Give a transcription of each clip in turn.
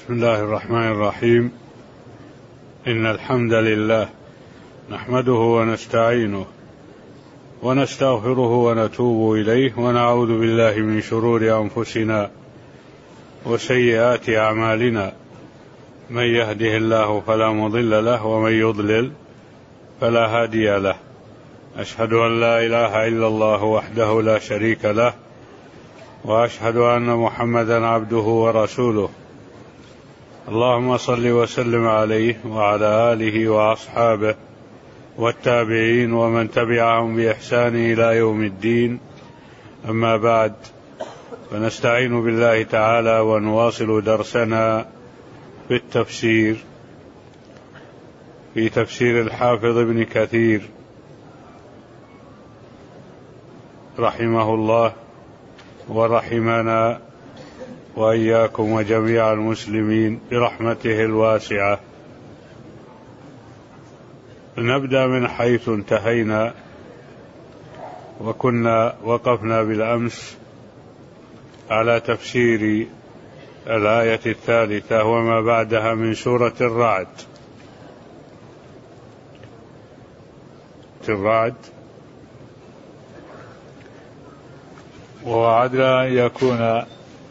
بسم الله الرحمن الرحيم. إن الحمد لله نحمده ونستعينه ونستغفره ونتوب إليه ونعوذ بالله من شرور أنفسنا وسيئات أعمالنا، من يهده الله فلا مضل له ومن يضلل فلا هادي له. أشهد أن لا إله إلا الله وحده لا شريك له، وأشهد أن محمدا عبده ورسوله. اللهم صل وسلم عليه وعلى آله وأصحابه والتابعين ومن تبعهم بإحسان إلى يوم الدين. أما بعد، فنستعين بالله تعالى ونواصل درسنا في التفسير في تفسير الحافظ ابن كثير رحمه الله ورحمنا وإياكم وجميع المسلمين برحمته الواسعة. نبدأ من حيث انتهينا، وكنا وقفنا بالأمس على تفسير الآية 3 وما بعدها من سورة الرعد. ووعدنا أن يكون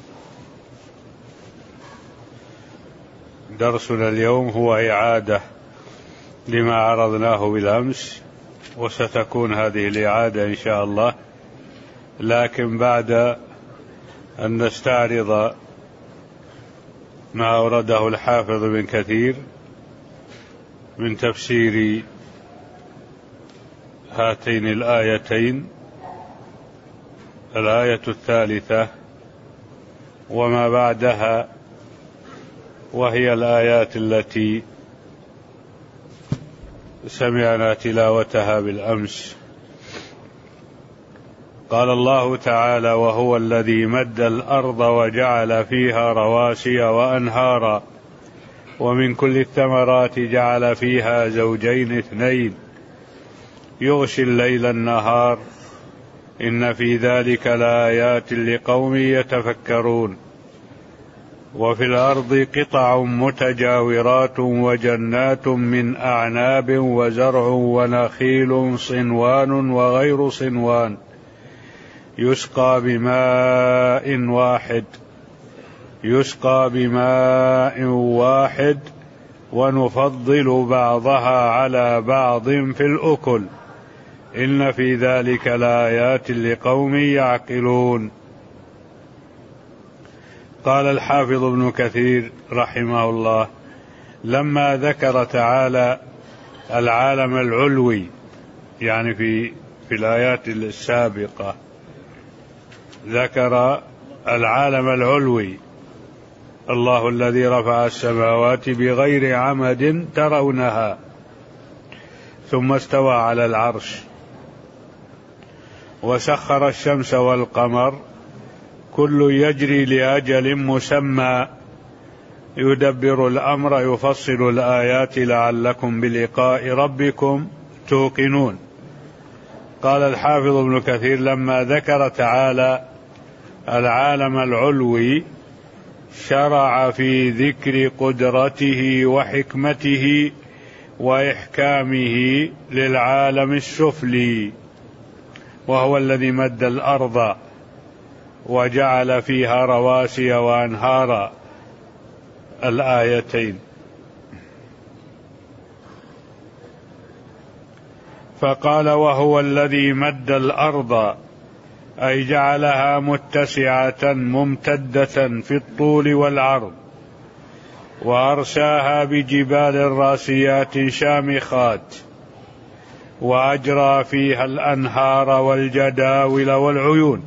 درسنا اليوم هو إعادة لما عرضناه بالأمس، وستكون هذه الإعادة إن شاء الله، لكن بعد أن نستعرض ما أورده الحافظ ابن كثير من تفسير هاتين الآيتين، الآية 3 وما بعدها، وهي الآيات التي سمعنا تلاوتها بالأمس. قال الله تعالى: وهو الذي مد الأرض وجعل فيها رواسي وأنهارا ومن كل الثمرات جعل فيها زوجين اثنين يغشي الليل النهار إن في ذلك لآيات لقوم يتفكرون. وفي الأرض قطع متجاورات وجنات من أعناب وزرع ونخيل صنوان وغير صنوان يسقى بماء واحد ونفضل بعضها على بعض في الأكل إن في ذلك لآيات لقوم يعقلون. قال الحافظ ابن كثير رحمه الله: لما ذكر تعالى العالم العلوي، يعني في الآيات السابقة ذكر العالم العلوي، الله الذي رفع السماوات بغير عمد ترونها ثم استوى على العرش وسخر الشمس والقمر كل يجري لأجل مسمى يدبر الأمر يفصل الآيات لعلكم بلقاء ربكم توقنون. قال الحافظ ابن كثير: لما ذكر تعالى العالم العلوي شرع في ذكر قدرته وحكمته وإحكامه للعالم السفلي، وهو الذي مد الأرض وجعل فيها رواسي وأنهارا، الآيتين. فقال: وهو الذي مد الأرض، أي جعلها متسعة ممتدة في الطول والعرض، وأرساها بجبال راسيات شامخات، وأجرى فيها الأنهار والجداول والعيون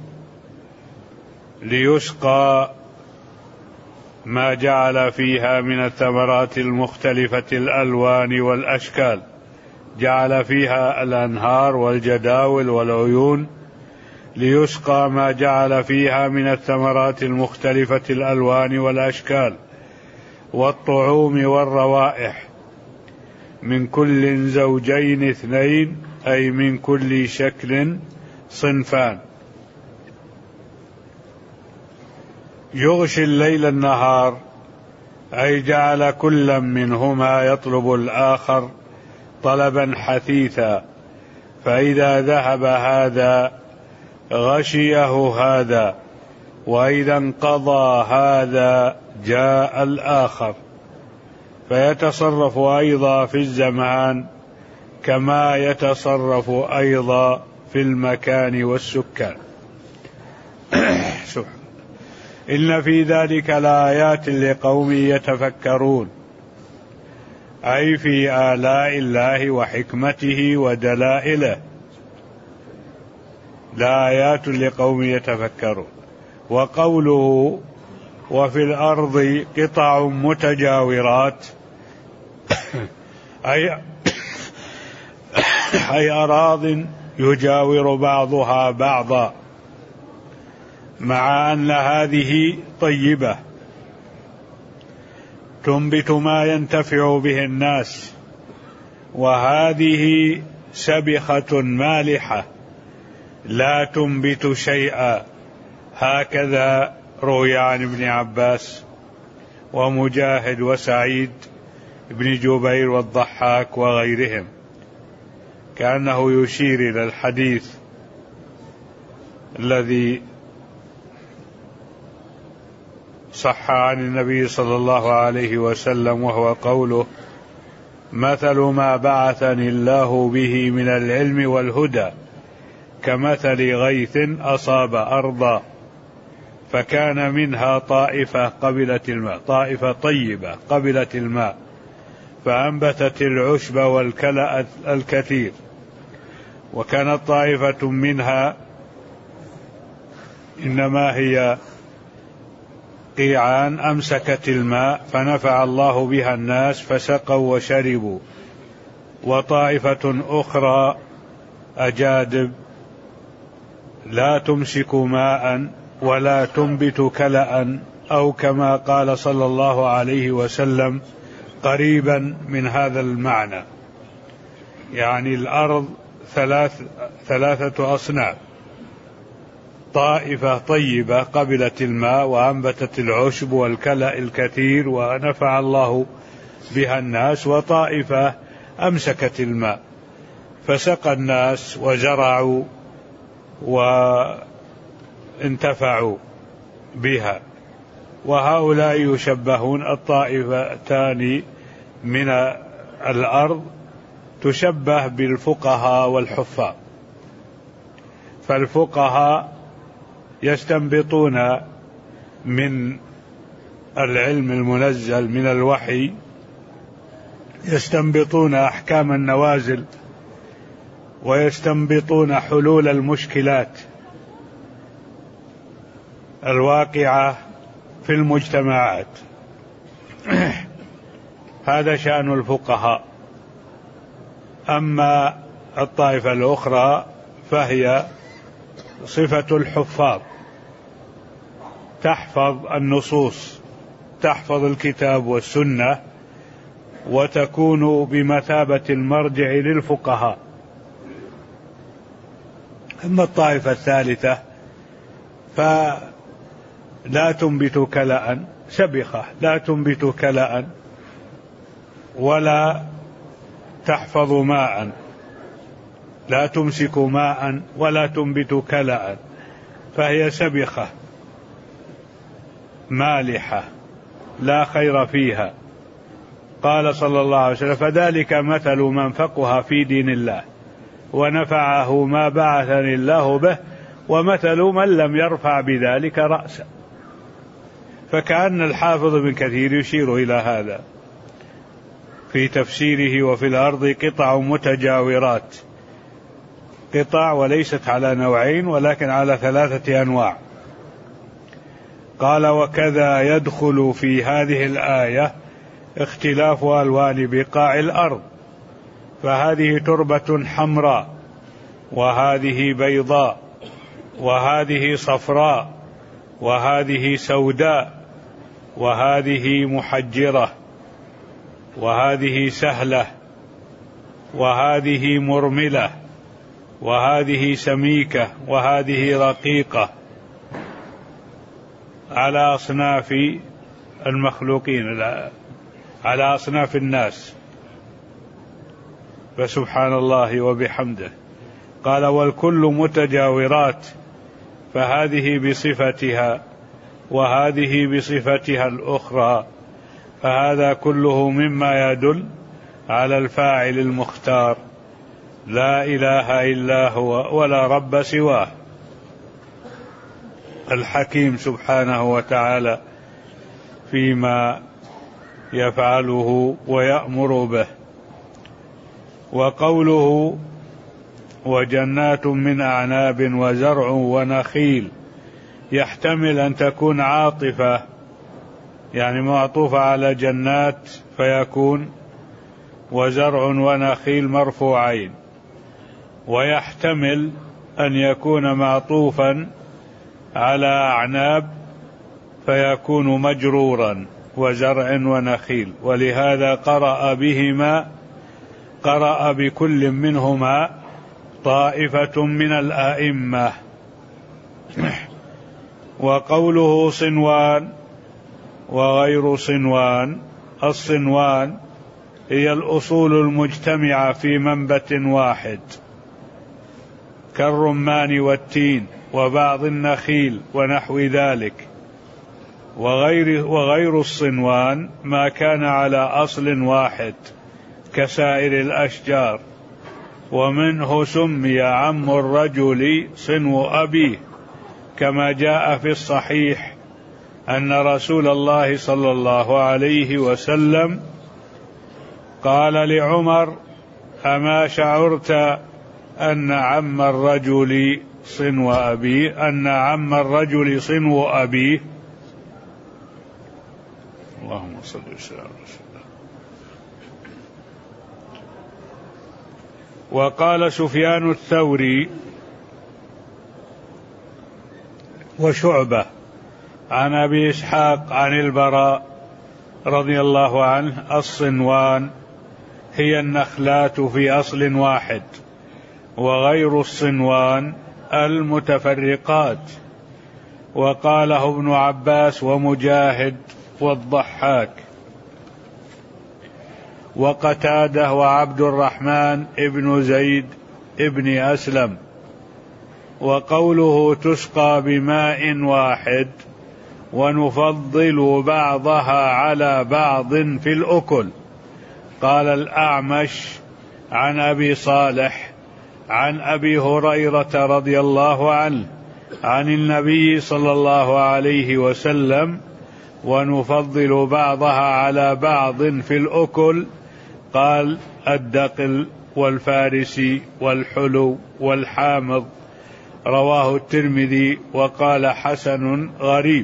ليسقى ما جعل فيها من الثمرات المختلفة الألوان والأشكال، جعل فيها الأنهار والجداول والعيون ليسقى ما جعل فيها من الثمرات المختلفة الألوان والأشكال والطعوم والروائح من كل زوجين اثنين، أي من كل شكل صنفان. يغشي الليل النهار، أي جعل كل منهما يطلب الآخر طلبا حثيثا، فإذا ذهب هذا غشيه هذا، وإذا انقضى هذا جاء الآخر، فيتصرف أيضا في الزمان كما يتصرف أيضا في المكان والسكان. إن في ذلك لآيات لقوم يتفكرون، أي في آلاء الله وحكمته ودلائله، لآيات لقوم يتفكرون. وقوله وفي الأرض قطع متجاورات أي أراضٍ يجاور بعضها بعضا، مع أن هذه طيبة تنبت ما ينتفع به الناس، وهذه سبخة مالحة لا تنبت شيئا، هكذا روي عن ابن عباس ومجاهد وسعيد بن جبير والضحاك وغيرهم، كأنه يشير إلى الحديث الذي صح عن النبي صلى الله عليه وسلم، وهو قوله: مثل ما بعثني الله به من العلم والهدى كمثل غيث أصاب أرضا فكان منها طائفة قبلت الماء، طائفة طيبة قبلت الماء فأنبتت العشب والكلأ الكثير، وكانت طائفة منها إنما هي قيعان أمسكت الماء فنفع الله بها الناس فسقوا وشربوا، وطائفة أخرى أجادب لا تمسك ماء ولا تنبت كلأ، أو كما قال صلى الله عليه وسلم قريبا من هذا المعنى. يعني الأرض ثلاثة أصناف: طائفة طيبة قبلت الماء وأنبتت العشب والكلأ الكثير ونفع الله بها الناس، وطائفة أمسكت الماء فسقى الناس وزرعوا وانتفعوا بها. وهؤلاء يشبهون، الطائفتان من الأرض تشبه بالفقهاء والحفاظ، فالفقهاء يستنبطون من العلم المنزل من الوحي، يستنبطون أحكام النوازل ويستنبطون حلول المشكلات الواقعة في المجتمعات. هذا شأن الفقهاء. أما الطائفة الأخرى فهي صفة الحفاظ، تحفظ النصوص، تحفظ الكتاب والسنة، وتكون بمثابة المرجع للفقهاء. أما الطائفة الثالثة فلا تنبت كلأ، سبخة لا تنبت كلأ ولا تحفظ ماء، لا تمسك ماء ولا تنبت كلأ، فهي سبخة مالحة لا خير فيها. قال صلى الله عليه وسلم: فذلك مثل من فقه في دين الله ونفعه ما بعثني الله به، ومثل من لم يرفع بذلك رأسا. فكأن الحافظ ابن كثير يشير إلى هذا في تفسيره: وفي الأرض قطع متجاورات، قطع وليست على نوعين ولكن على 3 أنواع. قال: وكذا يدخل في هذه الآية اختلاف ألوان بقاع الأرض، فهذه تربة حمراء، وهذه بيضاء، وهذه صفراء، وهذه سوداء، وهذه محجرة، وهذه سهلة، وهذه مرملة، وهذه سميكة، وهذه رقيقة، على أصناف المخلوقين، على أصناف الناس، فسبحان الله وبحمده. قال والكل متجاورات، فهذه بصفتها وهذه بصفتها الأخرى، فهذا كله مما يدل على الفاعل المختار، لا إله إلا هو ولا رب سواه، الحكيم سبحانه وتعالى فيما يفعله ويأمر به. وقوله وجنات من أعناب وزرع ونخيل، يحتمل أن تكون عاطفة، يعني معطوفة على جنات فيكون وزرع ونخيل مرفوعين، ويحتمل أن يكون معطوفا على أعناب فيكون مجرورا وزرع ونخيل، ولهذا قرأ بكل منهما طائفة من الآئمة. وقوله صنوان وغير صنوان، الصنوان هي الأصول المجتمعة في منبت واحد كالرمان والتين وبعض النخيل ونحو ذلك. وغير الصنوان ما كان على أصل واحد كسائر الأشجار، ومنه سمي عم الرجل صنو أبيه، كما جاء في الصحيح أن رسول الله صلى الله عليه وسلم قال لعمر أما شعرت أن عم الرجل صنو أبيه، أن عم الرجل صنو أبيه. اللهم صل وسلم على رسول الله. وقال سفيان الثوري وشعبة عن أبي إسحاق عن البراء رضي الله عنه الصنوان هي النخلات في أصل واحد، وغير الصنوان المتفرقات. وقاله ابن عباس ومجاهد والضحاك وقتاده وعبد الرحمن ابن زيد ابن أسلم. وقوله تسقى بماء واحد ونفضل بعضها على بعض في الأكل. قال الأعمش عن أبي صالح عن أبي هريرة رضي الله عنه عن النبي صلى الله عليه وسلم ونفضل بعضها على بعض في الأكل، قال الدقل والفارسي والحلو والحامض. رواه الترمذي وقال حسن غريب.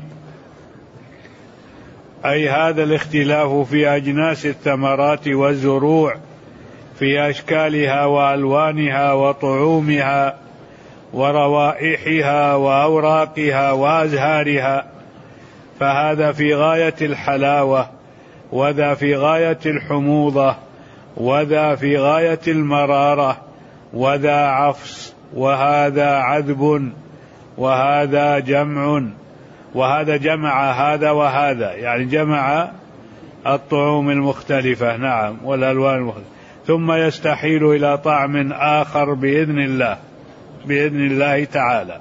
أي هذا الاختلاف في أجناس الثمرات والزروع في أشكالها وألوانها وطعومها وروائحها وأوراقها وأزهارها، فهذا في غاية الحلاوة، وذا في غاية الحموضة، وذا في غاية المرارة، وذا عفص، وهذا عذب، وهذا جمع، وهذا جمع هذا وهذا، يعني جمع الطعوم المختلفة، نعم، والألوان المختلفة، ثم يستحيل إلى طعم آخر بإذن الله تعالى.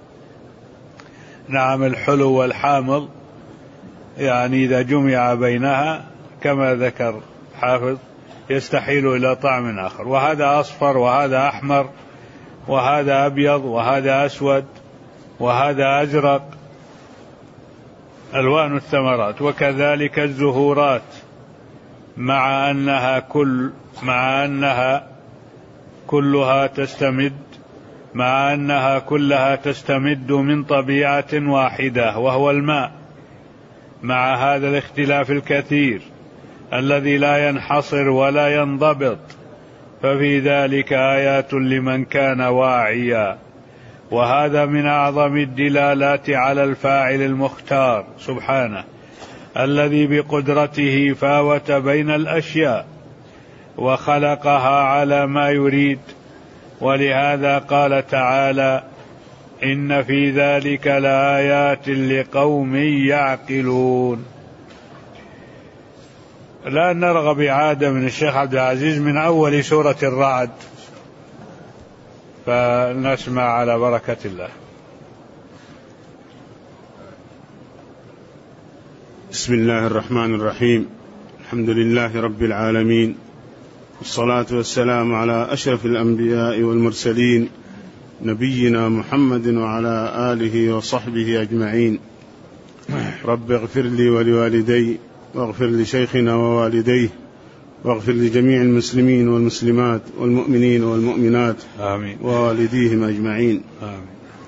نعم، الحلو والحامض يعني إذا جمع بينها كما ذكر حافظ يستحيل إلى طعم آخر، وهذا أصفر وهذا أحمر وهذا أبيض وهذا أسود وهذا أزرق، ألوان الثمرات. وكذلك الزهورات مع أنها كلها تستمد من طبيعة واحدة وهو الماء، مع هذا الاختلاف الكثير الذي لا ينحصر ولا ينضبط، ففي ذلك آيات لمن كان واعيا. وهذا من أعظم الدلالات على الفاعل المختار سبحانه، الذي بقدرته فاوت بين الأشياء وخلقها على ما يريد. ولهذا قال تعالى إن في ذلك لآيات لقوم يعقلون. لا نرغب إعادة من الشيخ عبد العزيز من أول سورة الرعد، فنسمع على بركة الله. بسم الله الرحمن الرحيم. الحمد لله رب العالمين، والصلاة والسلام على أشرف الأنبياء والمرسلين، نبينا محمد وعلى آله وصحبه أجمعين. رب اغفر لي ولوالدي، واغفر لشيخنا ووالديه، واغفر لجميع المسلمين والمسلمات والمؤمنين والمؤمنات، آمين، ووالديهم أجمعين، آمين.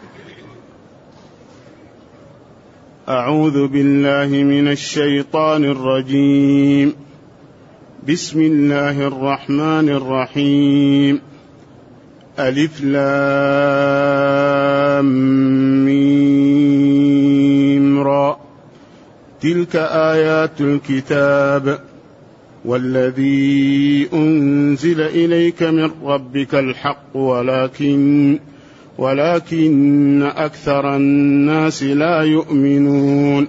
أعوذ بالله من الشيطان الرجيم. بسم الله الرحمن الرحيم. ألف لام ميم را، تلك آيات الكتاب والذي أنزل إليك من ربك الحق ولكن أكثر الناس لا يؤمنون.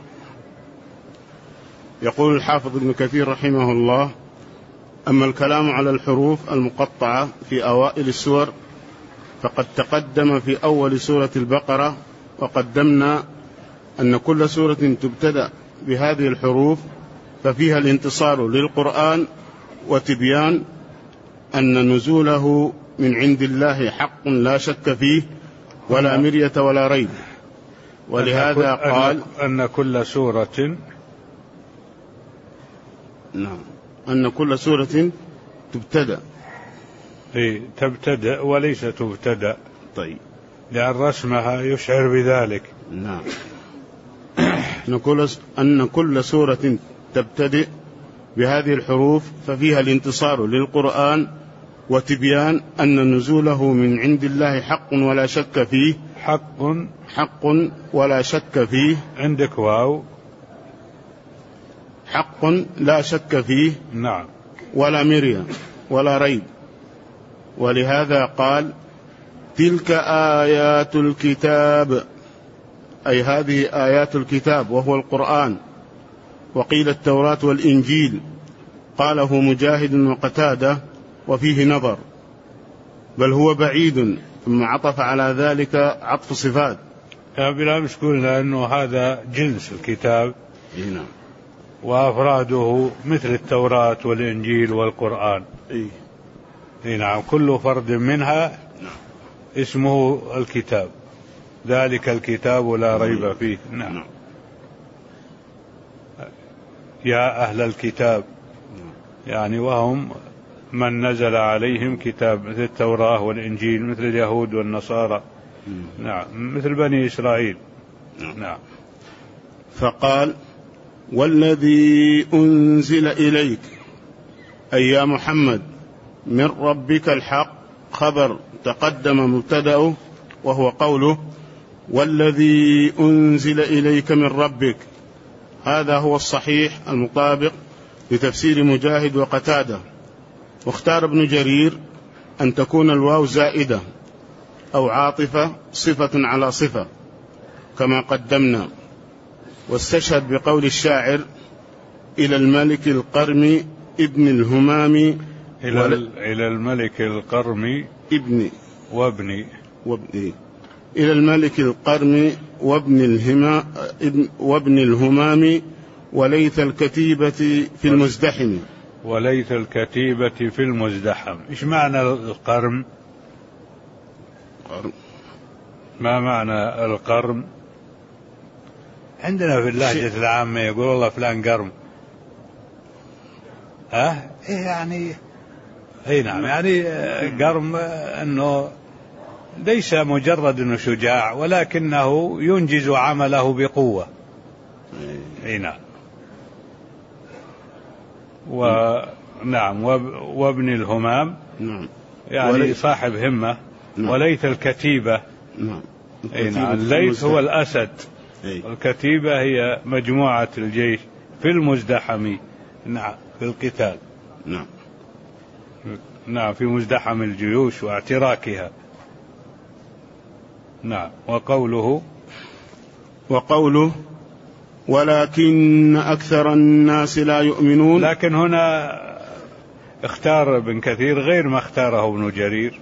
يقول الحافظ ابن كثير رحمه الله: أما الكلام على الحروف المقطعة في أوائل السور فقد تقدم في أول سورة البقرة، وقدمنا أن كل سورة تبتدأ بهذه الحروف ففيها الانتصار للقرآن وتبيان أن نزوله من عند الله حق لا شك فيه ولا مرية ولا ريب. ولهذا قال أن كل سورة، نعم، أن كل سورة تبتدأ، تبتدأ وليس تبتدأ. طيب، لأن رسمها يشعر بذلك. نعم. أن كل سورة تبتدئ بهذه الحروف ففيها الانتصار للقرآن وتبيان أن نزوله من عند الله حق ولا شك فيه. حق ولا شك فيه. عندك واو. حق لا شك فيه. نعم. ولا مرية ولا ريب. ولهذا قال: تلك آيات الكتاب، أي هذه آيات الكتاب وهو القرآن. وقيل التوراة والإنجيل، قاله مجاهد وقتادة، وفيه نظر، بل هو بعيد، ثم عطف على ذلك عطف صفات. بلا مش قلنا أنه هذا جنس الكتاب. نعم. وأفراده مثل التوراة والإنجيل والقرآن. نعم، كل فرد منها اسمه الكتاب، ذلك الكتاب لا ريب فيه. نعم. يا أهل الكتاب، يعني وهم من نزل عليهم كتاب، مثل التوراة والإنجيل، مثل اليهود والنصارى. نعم، مثل بني إسرائيل. نعم. فقال: والذي أنزل إليك، أي يا محمد، من ربك الحق، خبر تقدم مبتدأه وهو قوله والذي أنزل إليك من ربك. هذا هو الصحيح المطابق لتفسير مجاهد وقتادة. واختار ابن جرير أن تكون الواو زائدة أو عاطفة، صفة على صفة كما قدمنا. واستشهد بقول الشاعر: إلى الملك القرم ابن الهمام، إلى الملك القرم ابن وابن إلى الملك القرم وابن الهمام وليث الكتيبة في المزدحم. وليث الكتيبة في المزدحم. إيش معنى القرم؟ ما معنى القرم؟ عندنا في اللهجة العامة يقول الله فلان قرم. يعني نعم، يعني قرم أنه ليس مجرد أنه شجاع، ولكنه ينجز عمله بقوة. نعم. نعم. وابن الهمام، يعني صاحب همة. وليث الكتيبة، نعم، الليث هو الأسد، الكتيبة هي مجموعة الجيش في المزدحم. نعم، في القتال. نعم، في مزدحم الجيوش واعتراكها. نعم. وقوله ولكن أكثر الناس لا يؤمنون. لكن هنا اختار ابن كثير غير ما اختاره ابن جرير.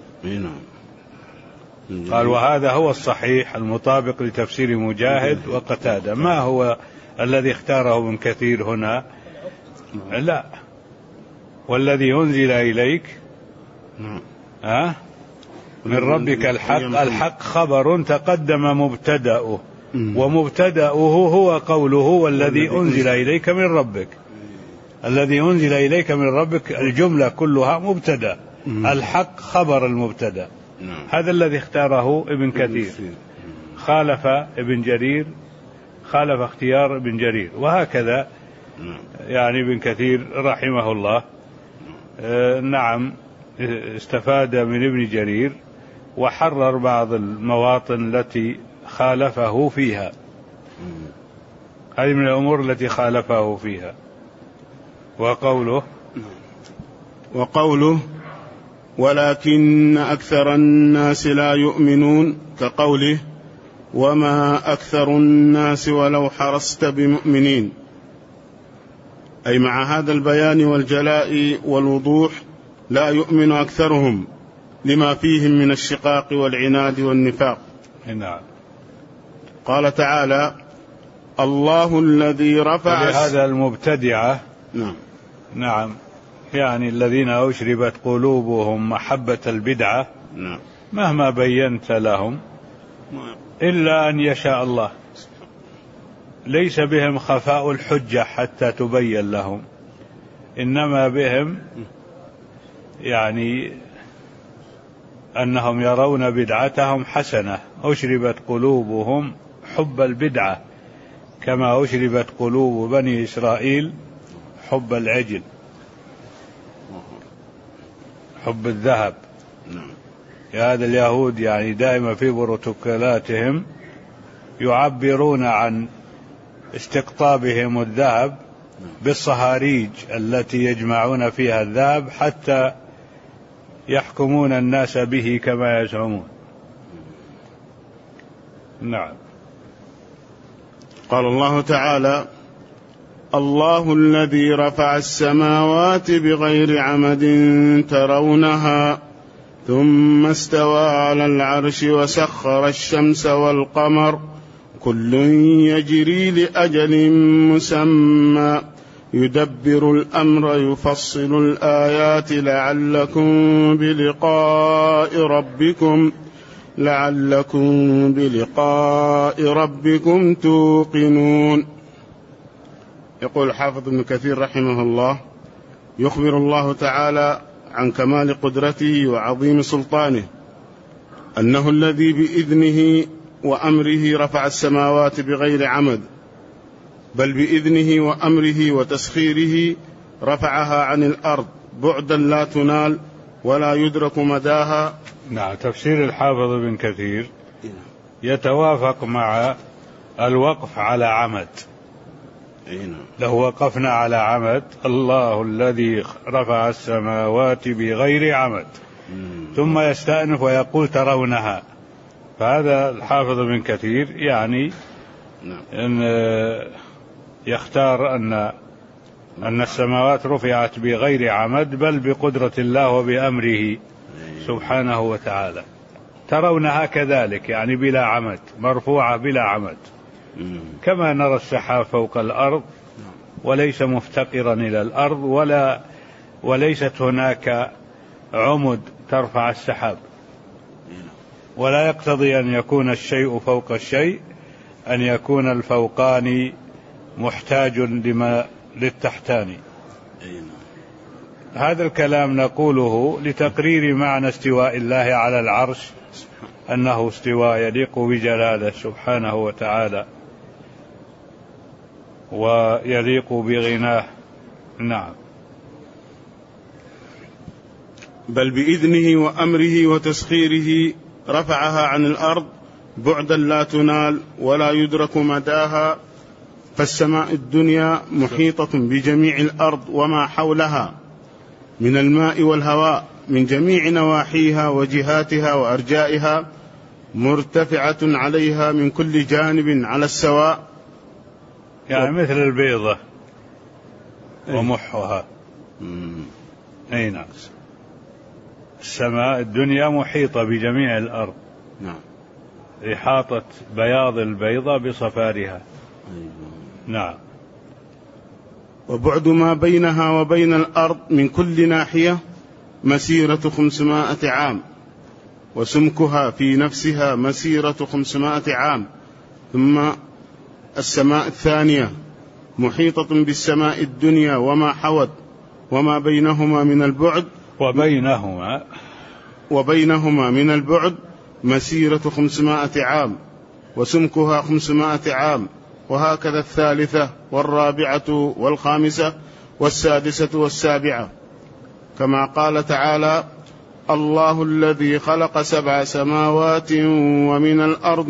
قال وهذا هو الصحيح المطابق لتفسير مجاهد وقتادة. ما هو الذي اختاره ابن كثير هنا؟ لا، والذي أنزل إليك من ربك الحق خبر تقدم مبتدأه، ومبتدأه هو قوله والذي أنزل إليك من ربك. الذي أنزل إليك من ربك الجملة كلها مبتدأ، الحق خبر المبتدأ. هذا الذي اختاره ابن كثير، خالف ابن جرير، خالف اختيار ابن جرير. وهكذا يعني ابن كثير رحمه الله نعم استفاد من ابن جرير وحرر بعض المواطن التي خالفه فيها. هذه من الأمور التي خالفه فيها. وقوله ولكن أكثر الناس لا يؤمنون، كقوله وما أكثر الناس ولو حرصت بمؤمنين، أي مع هذا البيان والجلاء والوضوح لا يؤمن أكثرهم لما فيهم من الشقاق والعناد والنفاق. نعم. قال تعالى الله الذي رفع هذا المبتدعة نعم يعني الذين أشربت قلوبهم محبة البدعة مهما بينت لهم إلا أن يشاء الله، ليس بهم خفاء الحجة حتى تبين لهم، إنما بهم يعني أنهم يرون بدعتهم حسنة. أشربت قلوبهم حب البدعة كما أشربت قلوب بني إسرائيل حب العجل، حب الذهب. هذا اليهود يعني دائما في بروتوكولاتهم يعبرون عن استقطابهم الذهب بالصهاريج التي يجمعون فيها الذهب حتى يحكمون الناس به كما يزعمون. نعم. قال الله تعالى الله الذي رفع السماوات بغير عمد ترونها ثم استوى على العرش وسخر الشمس والقمر كل يجري لأجل مسمى يدبر الأمر يفصل الآيات لعلكم بلقاء ربكم توقنون. يقول الحافظ ابن كثير رحمه الله يخبر الله تعالى عن كمال قدرته وعظيم سلطانه أنه الذي بإذنه وأمره رفع السماوات بغير عمد، بل بإذنه وأمره وتسخيره رفعها عن الأرض بعدا لا تنال ولا يدرك مداها. نعم. تفسير الحافظ ابن كثير يتوافق مع الوقف على عمد. لو وقفنا على عمد الله الذي رفع السماوات بغير عمد ثم يستأنف ويقول ترونها، فهذا الحافظ ابن كثير يعني أن يختار أن السماوات رفعت بغير عمد بل بقدرة الله وبأمره سبحانه وتعالى. ترونها كذلك يعني بلا عمد، مرفوعة بلا عمد، كما نرى السحاب فوق الأرض وليس مفتقرا إلى الأرض وليست هناك عمد ترفع السحاب. ولا يقتضي أن يكون الشيء فوق الشيء أن يكون الفوقاني محتاج للتحتاني. هذا الكلام نقوله لتقرير معنى استواء الله على العرش، أنه استواء يليق بجلاله سبحانه وتعالى ويليق بغناه. نعم. بل بإذنه وأمره وتسخيره رفعها عن الأرض بعدا لا تنال ولا يدرك مداها، فالسماء الدنيا محيطة بجميع الأرض وما حولها من الماء والهواء من جميع نواحيها وجهاتها وأرجائها، مرتفعة عليها من كل جانب على السواء، يعني مثل البيضة ومحها. أي نعم. السماء الدنيا محيطة بجميع الأرض. نعم. إحاطة بياض البيضة بصفارها. نعم. وبعد ما بينها وبين الأرض من كل ناحية مسيرة 500 عام، وسمكها في نفسها مسيرة 500 عام. ثم السماء الثانية محيطة بالسماء الدنيا وما حوت وما بينهما من البعد، وبينهما من البعد مسيرة 500 عام، وسمكها 500 عام. وهكذا الثالثة والرابعة والخامسة والسادسة والسابعة، كما قال تعالى: الله الذي خلق 7 سماوات ومن الأرض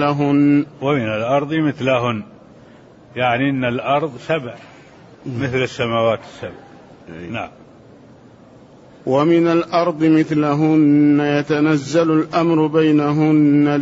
مثلهن. يعني إن الأرض 7 مثل السماوات 7. نعم. ومن الأرض مثلهن يتنزل الأمر بينهن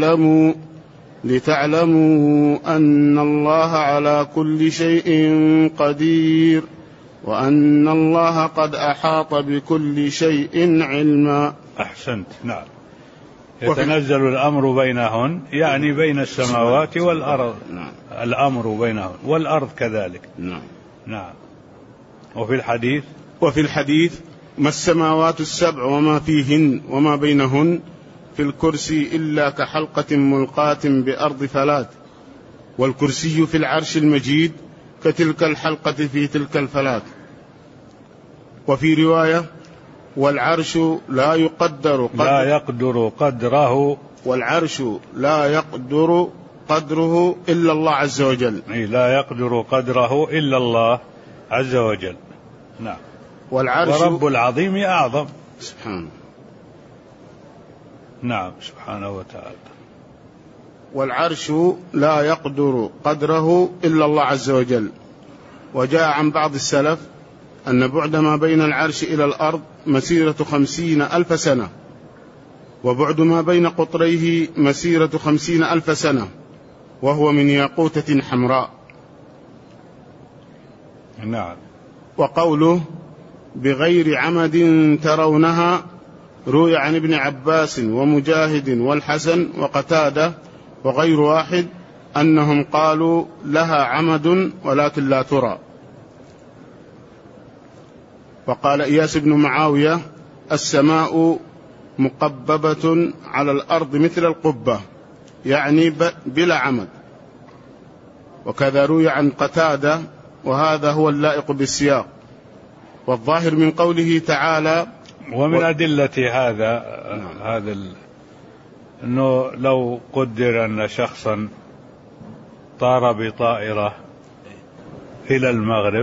لتعلموا أن الله على كل شيء قدير وأن الله قد أحاط بكل شيء علما. أحسنت. نعم. يتنزل الأمر بينهن يعني بين السماوات والأرض. نعم. الأمر بينهن والأرض كذلك. نعم. نعم. وفي الحديث ما السماوات 7 وما فيهن وما بينهن في الكرسي إلا كحلقة ملقاة بأرض فلات، والكرسي في العرش المجيد كتلك الحلقة في تلك الفلات. وفي رواية: والعرش لا يقدر قدره والعرش لا يقدر قدره إلا الله عز وجل. لا يقدر قدره إلا الله عز وجل. نعم. والعرش ورب العظيم أعظم سبحانه. نعم سبحانه وتعالى. والعرش لا يقدر قدره إلا الله عز وجل. وجاء عن بعض السلف أن بعد ما بين العرش إلى الأرض مسيرة 50,000 سنة، وبعد ما بين قطريه مسيرة 50,000 سنة، وهو من ياقوتة حمراء. نعم. وقوله بغير عمد ترونها روي عن ابن عباس ومجاهد والحسن وقتادة وغير واحد أنهم قالوا لها عمد ولكن لا ترى. وقال إياس بن معاوية: السماء مقببة على الأرض مثل القبة، يعني بلا عمد. وكذا روي عن قتادة، وهذا هو اللائق بالسياق. والظاهر من قوله تعالى: ومن أدلة هذا أنه لو قدر أن شخصا طار بطائرة إلى المغرب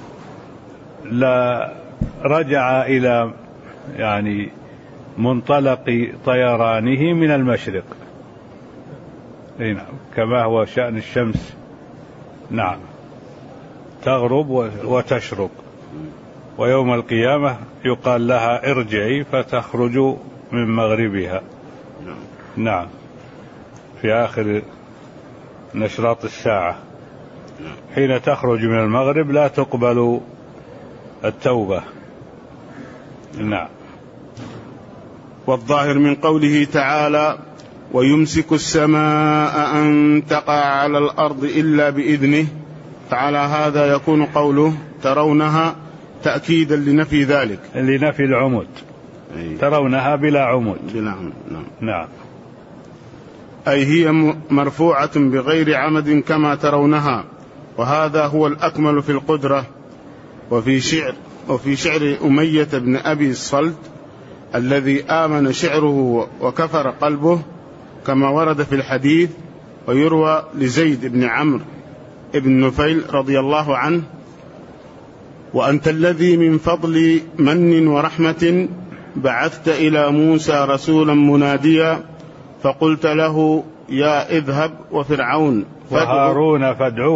لا رجع إلى يعني منطلق طيرانه من المشرق. نعم. كما هو شأن الشمس. نعم. تغرب وتشرق، ويوم القيامة يقال لها ارجعي فتخرج من مغربها. نعم. في آخر نشرات الساعة حين تخرج من المغرب لا تقبل التوبة. نعم. والظاهر من قوله تعالى: ويمسك السماء أن تقع على الأرض إلا بإذنه، فعلى هذا يكون قوله ترونها تأكيدا لنفي ذلك، لنفي العمود. ترونها بلا عمود. نعم. أي هي مرفوعة بغير عمد كما ترونها، وهذا هو الأكمل في القدرة. وفي شعر أمية بن أبي الصلت الذي آمن شعره وكفر قلبه كما ورد في الحديث، ويروى لزيد بن عمرو ابن نفيل رضي الله عنه: وأنت الذي من فضل من ورحمة بعثت إلى موسى رسولا مناديا، فقلت له: يا اذهب وفرعون وهارون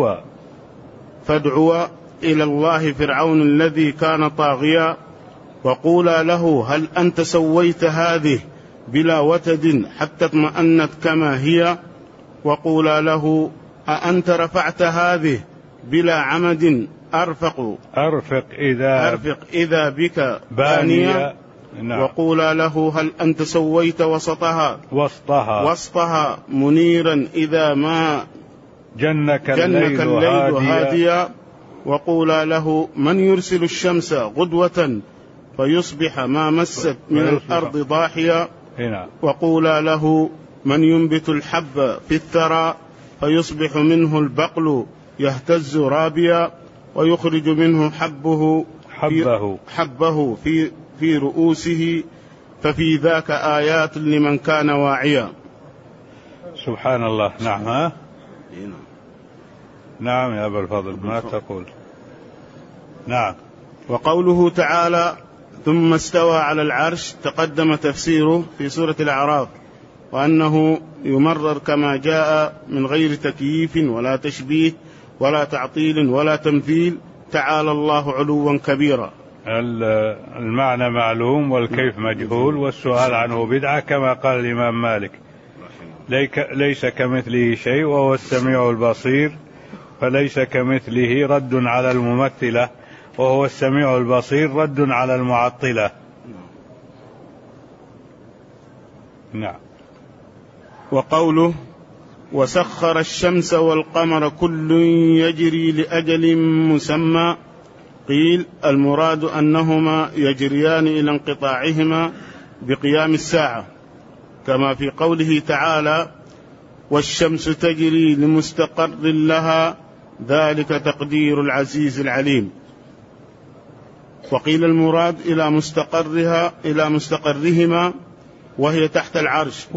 فادعوا إلى الله فرعون الذي كان طاغيا، وقولا له: هل أنت سويت هذه بلا وتد حتى اطمأنت كما هي، وقولا له: أأنت رفعت هذه بلا عمد أرفق إذا بك بانية. نعم. وقولا له هل أنت سويت وسطها منيرا إذا ما جنك الليل هاديا. وقولا له من يرسل الشمس غدوة فيصبح ما مست من الأرض ضاحيا. وقولا له من ينبت الحب في الثرى فيصبح منه البقل يهتز رابيا ويخرج منه حبه في رؤوسه ففي ذاك آيات لمن كان واعيا. سبحان الله. نعم. نعم يا أبا الفضل ما تقول. نعم. وقوله تعالى ثم استوى على العرش تقدم تفسيره في سورة الأعراف وأنه يمرر كما جاء من غير تكييف ولا تشبيه ولا تعطيل ولا تمثيل. تعالى الله علوا كبيرا. المعنى معلوم والكيف مجهول والسؤال عنه بدعة كما قال الإمام مالك ليس كمثله شيء وهو السميع البصير فليس كمثله رد على الممثلة وهو السميع البصير رد على المعطلة. نعم. وقوله وسخر الشمس والقمر كل يجري لأجل مسمى قيل المراد أنهما يجريان إلى انقطاعهما بقيام الساعة كما في قوله تعالى والشمس تجري لمستقر لها ذلك تقدير العزيز العليم. وقيل المراد إلى مستقرهما وهي تحت العرش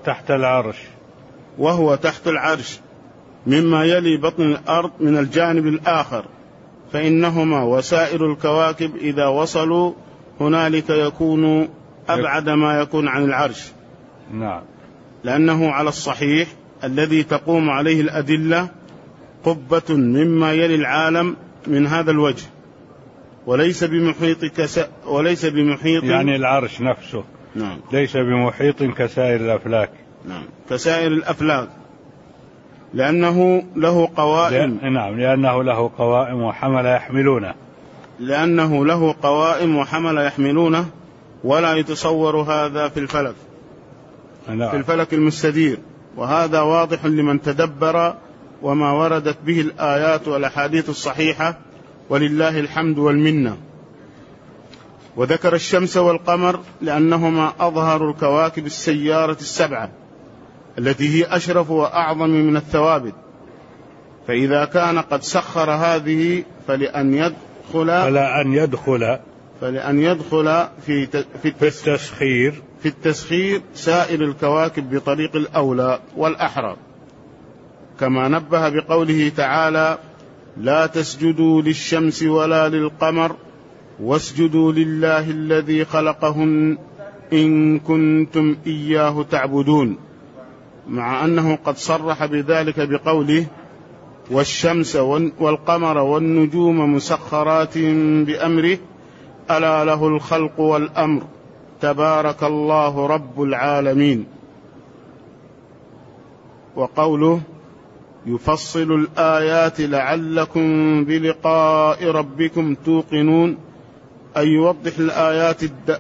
وهو تحت العرش مما يلي بطن الأرض من الجانب الآخر فإنهما وسائر الكواكب إذا وصلوا هنالك يكون أبعد ما يكون عن العرش. نعم. لأنه على الصحيح الذي تقوم عليه الأدلة قبة مما يلي العالم من هذا الوجه وليس بمحيط يعني العرش نفسه. نعم. ليس بمحيط كسائر الأفلاك. نعم. كسائر الأفلاك لأنه له قوائم. نعم. لأنه له قوائم وحمل يحملونه ولا يتصور هذا في الفلك. نعم. في الفلك المستدير وهذا واضح لمن تدبر وما وردت به الآيات والأحاديث الصحيحة ولله الحمد والمنة. وذكر الشمس والقمر لأنهما أظهر الكواكب السيارة السبعة التي هي أشرف وأعظم من الثوابت فإذا كان قد سخر هذه فلأن يدخل في التسخير سائر الكواكب بطريق الأولى والأحرى كما نبه بقوله تعالى لا تسجدوا للشمس ولا للقمر واسجدوا لله الذي خلقهن إن كنتم إياه تعبدون مع أنه قد صرح بذلك بقوله والشمس والقمر والنجوم مسخرات بأمره ألا له الخلق والأمر تبارك الله رب العالمين. وقوله يفصل الآيات لعلكم بلقاء ربكم توقنون أي يوضح الآيات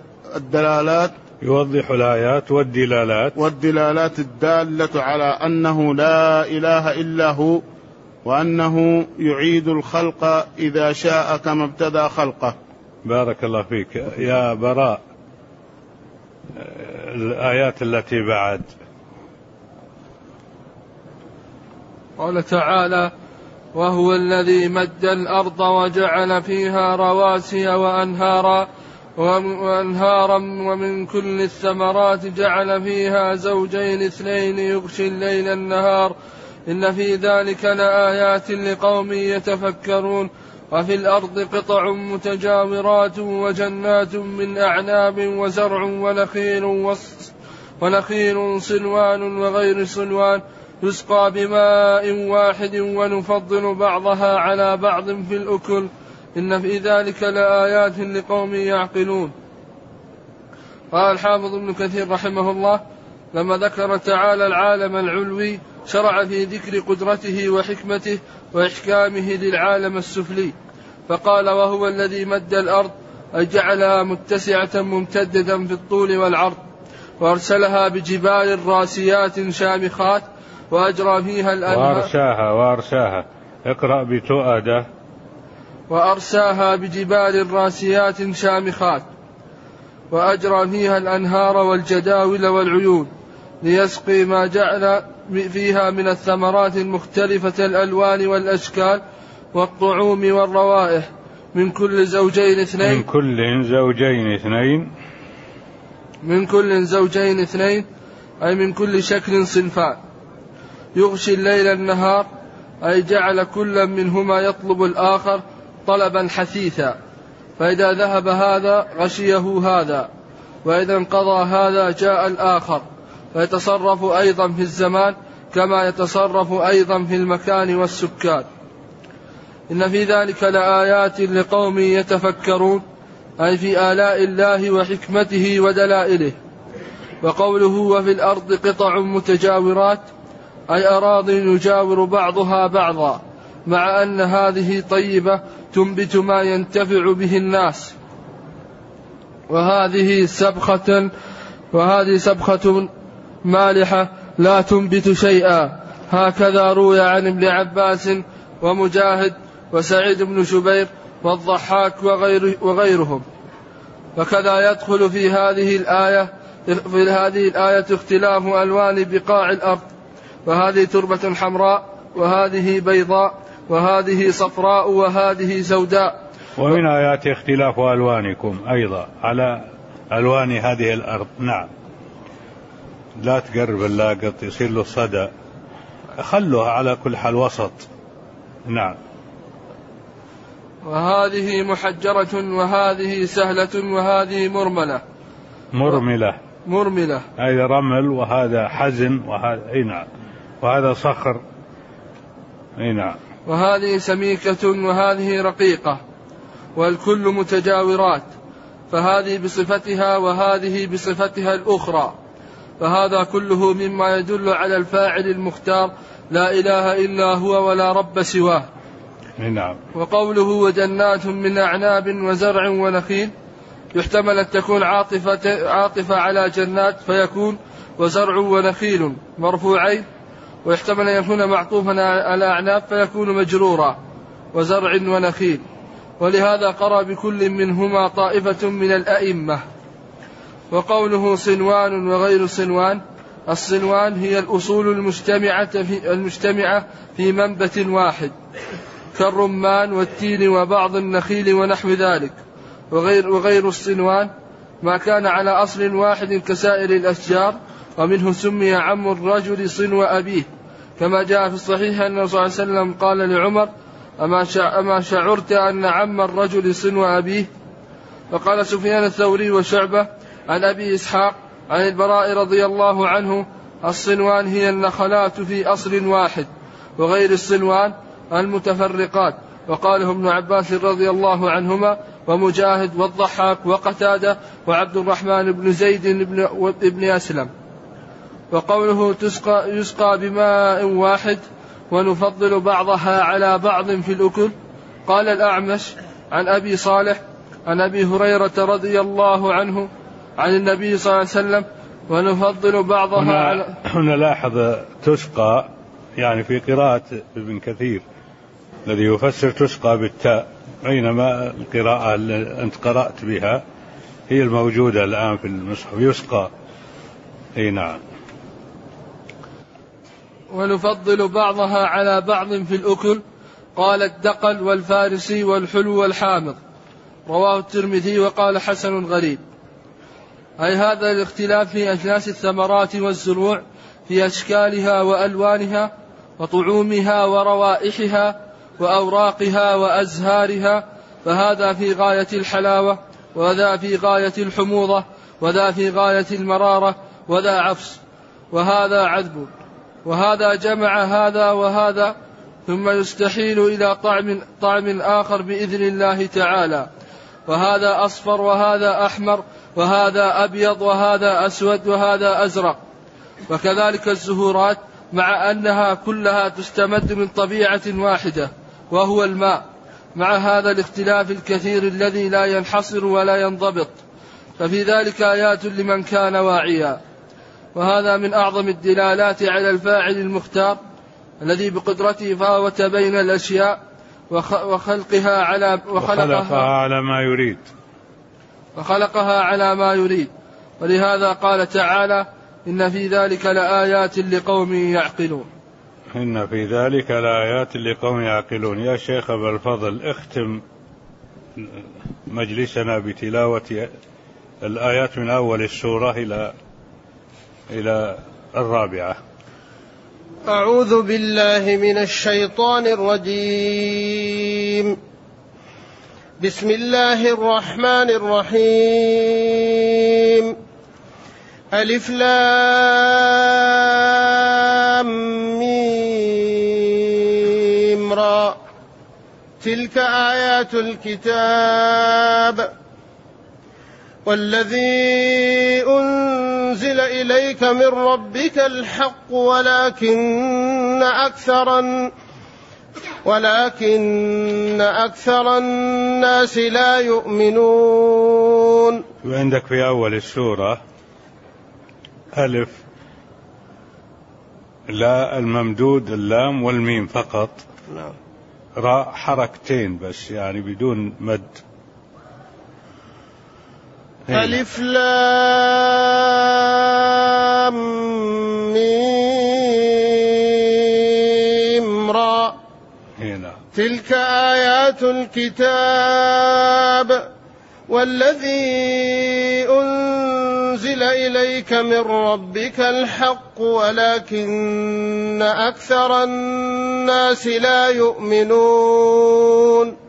يوضح الآيات والدلالات الدالة على أنه لا إله إلا هو وأنه يعيد الخلق إذا شاء كما ابتدأ خلقه. بارك الله فيك يا براء. الآيات التي بعد قال تعالى وهو الذي مد الأرض وجعل فيها رواسي وأنهارا ومن كل الثمرات جعل فيها زوجين اثنين يغشي الليل النهار إن في ذلك لآيات لقوم يتفكرون. وفي الأرض قطع متجاورات وجنات من أعناب وزرع ونخيل صنوان وغير صنوان يسقى بماء واحد ونفضل بعضها على بعض في الأكل إن في ذلك لآيات لقوم يعقلون. قال الحافظ ابن كثير رحمه الله لما ذكر تعالى العالم العلوي شرع في ذكر قدرته وحكمته وإحكامه للعالم السفلي، فقال: وهو الذي مد الأرض أي جعلها متسعة ممتدة في الطول والعرض، وأرسلها بجبال راسيات شامخات وأجرى فيها الأنهار. وأرساها اقرأ بتؤدة. وأرساها بجبال راسيات شامخات وأجرى فيها الأنهار والجداول والعيون، ليسقي ما جعل فيها من الثمرات المختلفة الألوان والأشكال والطعوم والروائح، من كل زوجين اثنين أي من كل شكل صنفان. يغشي الليل النهار أي جعل كل منهما يطلب الآخر طلبا حثيثا، فإذا ذهب هذا غشيه هذا، وإذا انقضى هذا جاء الآخر، فيتصرف أيضا في الزمان كما يتصرف أيضا في المكان والسكان. إن في ذلك لآيات لقوم يتفكرون، أي في آلاء الله وحكمته ودلائله. وقوله: وفي الأرض قطع متجاورات، أي أراض يجاور بعضها بعضا، مع أن هذه طيبة تنبت ما ينتفع به الناس، وهذه سبخة مالحة لا تنبت شيئا. هكذا روي عن ابن عباس ومجاهد وسعيد بن جبير والضحاك وغيرهم. وكذا يدخل في هذه الآية اختلاف ألوان بقاع الأرض، وهذه تربة حمراء، وهذه بيضاء، وهذه صفراء، وهذه سوداء. ومن آيات اختلاف ألوانكم أيضا على ألوان هذه الأرض. نعم، لا تقرب اللاقط يصير له صدى، خلوها على كل حال وسط. نعم. وهذه محجرة، وهذه سهلة، وهذه مرملة أي رمل، وهذا حزن، وهذا نعم، وهذا صخر. نعم. وهذه سميكة، وهذه رقيقة، والكل متجاورات، فهذه بصفتها وهذه بصفتها الأخرى، فهذا كله مما يدل على الفاعل المختار: لا إله إلا هو ولا رب سواه. نعم. وقوله: وجنات من أعناب وزرع ونخيل، يحتمل أن تكون عاطفة على جنات فيكون وزرع ونخيل مرفوعين، ويحتمل أن يكون معطوفا على أعناب فيكون مجرورا وزرع ونخيل. ولهذا قرأ بكل منهما طائفة من الأئمة. وقوله: صنوان وغير صنوان، الصنوان هي الأصول المجتمعة في منبت واحد، كالرمان والتين وبعض النخيل ونحو ذلك. وغير الصنوان ما كان على أصل واحد كسائر الأشجار، ومنه سمي عم الرجل صنو أبيه، كما جاء في الصحيح أن النبي صلى الله عليه وسلم قال لعمر: أما شعرت أن عم الرجل صنو أبيه؟ وقال سفيان الثوري وشعبة عن أبي إسحاق عن البراء رضي الله عنه: الصنوان هي النخلات في أصل واحد، وغير الصنوان المتفرقات. وقاله ابن عباس رضي الله عنهما ومجاهد والضحاك وقتادة وعبد الرحمن بن زيد بن أسلم. وقوله: يسقى بماء واحد ونفضل بعضها على بعض في الأكل، قال الأعمش عن أبي صالح عن أبي هريرة رضي الله عنه عن النبي صلى الله عليه وسلم: ونفضل بعضها على. هنا لاحظ تسقى، يعني في قراءة ابن كثير الذي يفسر تسقى بالتاء، بينما القراءة اللي أنت قرأت بها هي الموجودة الآن في المصحف، يسقى. نعم. ونفضل بعضها على بعض في الأكل، قال الدقل والفارسي والحلو والحامض. رواه الترمذي وقال حسن غريب. أي هذا الاختلاف في أجناس الثمرات والزروع، في أشكالها وألوانها وطعومها وروائحها وأوراقها وأزهارها، فهذا في غاية الحلاوة، وذا في غاية الحموضة، وذا في غاية المرارة، وذا عفس، وهذا عذب، وهذا جمع هذا وهذا، ثم يستحيل إلى طعم آخر بإذن الله تعالى، وهذا أصفر وهذا أحمر وهذا أبيض وهذا أسود وهذا أزرق. وكذلك الزهورات مع أنها كلها تستمد من طبيعة واحدة وهو الماء، مع هذا الاختلاف الكثير الذي لا ينحصر ولا ينضبط، ففي ذلك آيات لمن كان واعيا. وهذا من أعظم الدلالات على الفاعل المختار الذي بقدرته فاوت بين الأشياء وخلقها على ما يريد. ولهذا قال تعالى: إن في ذلك لآيات لقوم يعقلون. إن في ذلك لآيات لقوم يعقلون. يا شيخ أبا الفضل، اختم مجلسنا بتلاوة الآيات من أول السورة إلى 4. أعوذ بالله من الشيطان الرجيم. بسم الله الرحمن الرحيم. ألف لام ميم را، تلك آيات الكتاب والذي أنزل إليك من ربك الحق ولكن أكثر الناس لا يؤمنون. وعندك في أول السورة ألف، لا الممدود اللام والميم فقط، راء حركتين بس يعني بدون مد. ألف لام ميم را، تلك آيات الكتاب والذي أنزل إليك من ربك الحق ولكن أكثر الناس لا يؤمنون.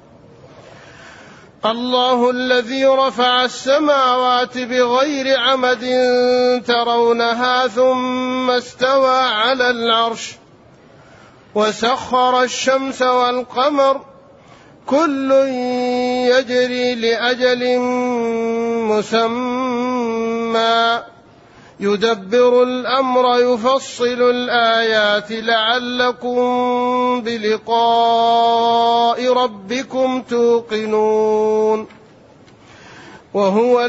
الله الذي رفع السماوات بغير عمد ترونها ثم استوى على العرش وسخر الشمس والقمر كل يجري لأجل مسمى يدبر الأمر يفصل الآيات لعلكم بلقاء ربكم توقنون. وهو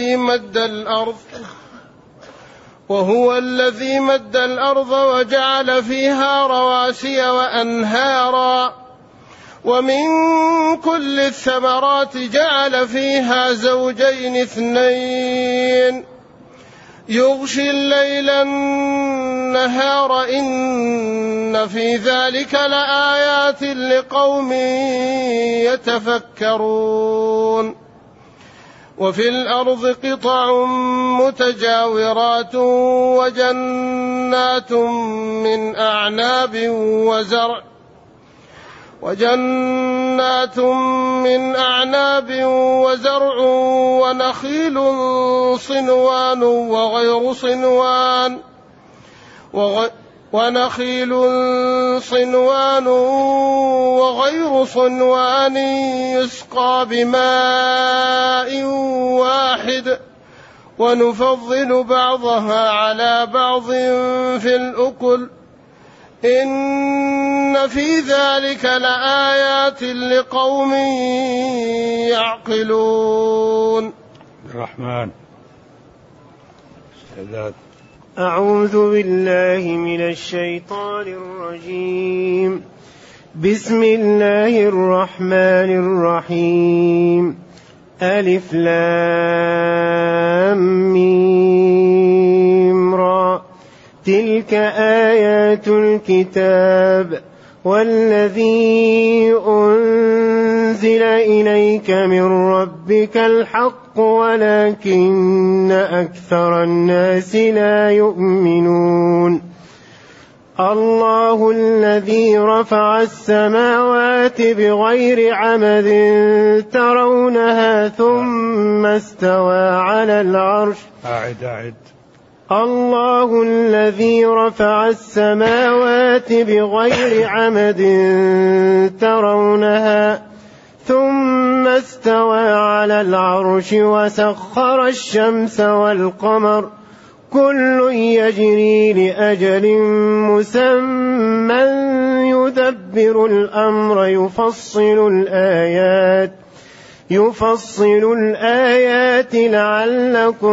الذي مد الأرض وجعل فيها رواسي وأنهارا ومن كل الثمرات جعل فيها زوجين اثنين يغشي الليل النهار إن في ذلك لآيات لقوم يتفكرون. وفي الأرض قطع متجاورات وجنات من أعناب وزرع ونخيل صنوان وغير صنوان يسقى بماء واحد ونفضل بعضها على بعض في الأكل إن في ذلك لآيات لقوم يعقلون. الرحمن. أعوذ بالله من الشيطان الرجيم. بسم الله الرحمن الرحيم. ألف لام ميم را، تلك آيات الكتاب والذي أنزل إليك من ربك الحق ولكن أكثر الناس لا يؤمنون. الله الذي رفع السماوات بغير عمد ترونها ثم استوى على العرش. الله الذي رفع السماوات بغير عمد ترونها ثم استوى على العرش وسخر الشمس والقمر كل يجري لأجل مسمى يدبر الأمر يفصل الآيات لعلكم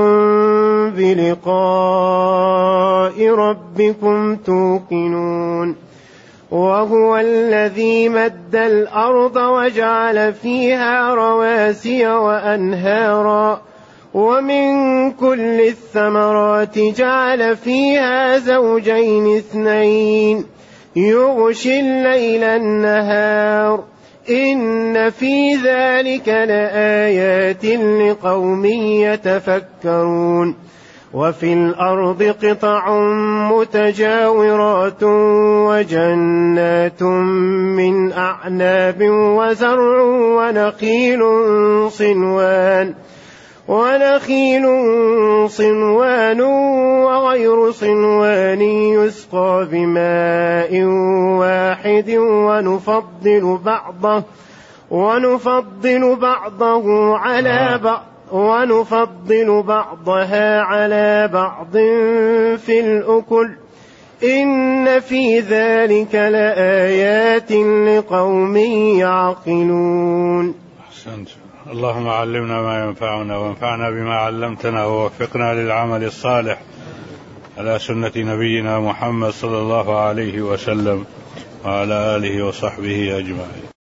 بلقاء ربكم توقنون وهو الذي مد الأرض وجعل فيها رواسي وأنهارا ومن كل الثمرات جعل فيها زوجين اثنين يغشي الليل النهار إن في ذلك لآيات لقوم يتفكرون وفي الأرض قطع متجاورات وجنات من أعناب وزرع ونخيل صنوان وغير صنوان يسقى بماء واحد ونفضل بعضها على بعض في الأكل إن في ذلك لآيات لقوم يعقلون. أحسنت. اللهم علمنا ما ينفعنا وانفعنا بما علمتنا ووفقنا للعمل الصالح على سنة نبينا محمد صلى الله عليه وسلم وعلى آله وصحبه أجمعين.